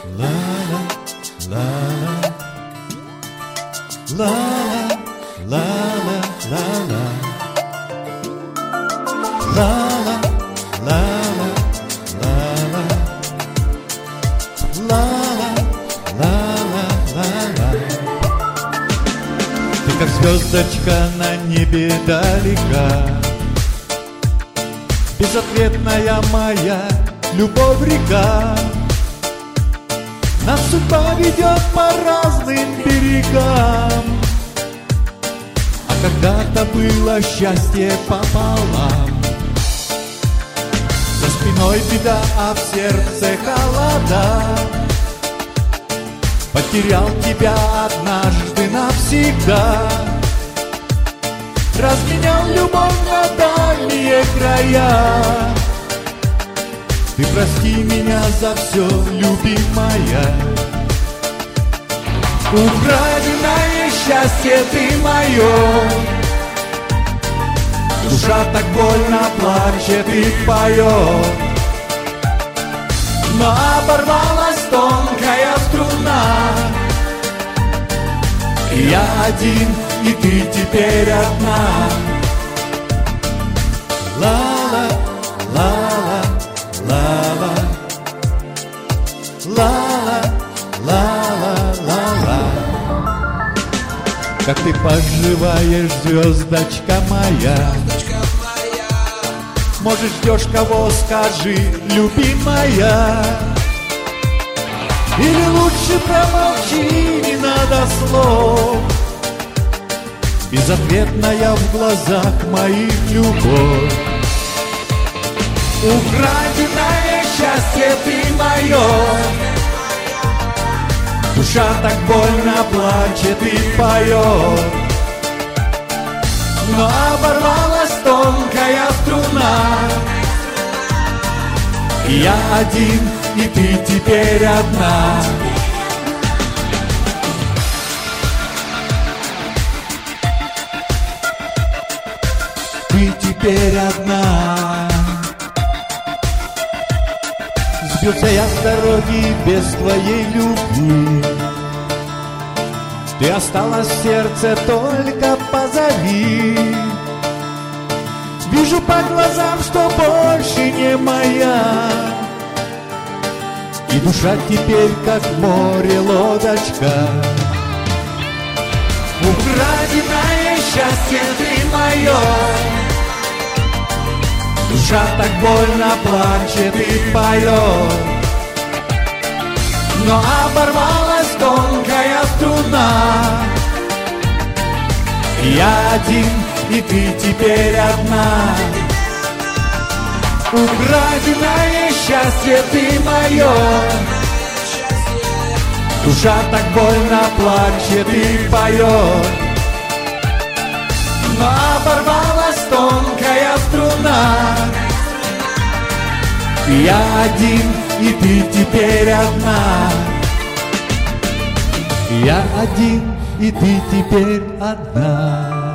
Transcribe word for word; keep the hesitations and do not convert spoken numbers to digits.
La la la la la la la la la la la. Ты как звездочка на небе далека, безответная моя любовь река. Нас судьба ведет по разным берегам, а когда-то было счастье пополам. За спиной беда, а в сердце холода. Потерял тебя однажды навсегда, разменял любовь на дальние края. Ты прости меня за все, любимая. Украденное счастье ты мое, душа так больно плачет и поет. Но оборвалась тонкая струна, я один, и ты теперь одна. Ла-ла, ла-ла, ла-ла, ла-ла, ла-ла, ла-ла. Как ты поживаешь, звездочка моя? Может, ждешь кого, скажи, любимая. Или лучше промолчи, не надо слов. Безответная в глазах моих любовь. Украденное счастье ты мое, душа так больно плачет и поет. Но оборвалась тонкая струна, я один, и ты теперь одна. Ты теперь одна. Сбился я с дороги без твоей любви, ты осталась в сердце, только позови. Вижу по глазам, что больше не моя, и душа теперь как море лодочка. Украденное счастье ты мое, душа так больно плачет и поет. Но оборвалась тонкая струна, я один, и ты теперь одна. Украденное счастье ты мое, душа так больно плачет и поет. Но оборвалась тонкая струна, я один, и ты теперь одна. Я один, и ты теперь одна.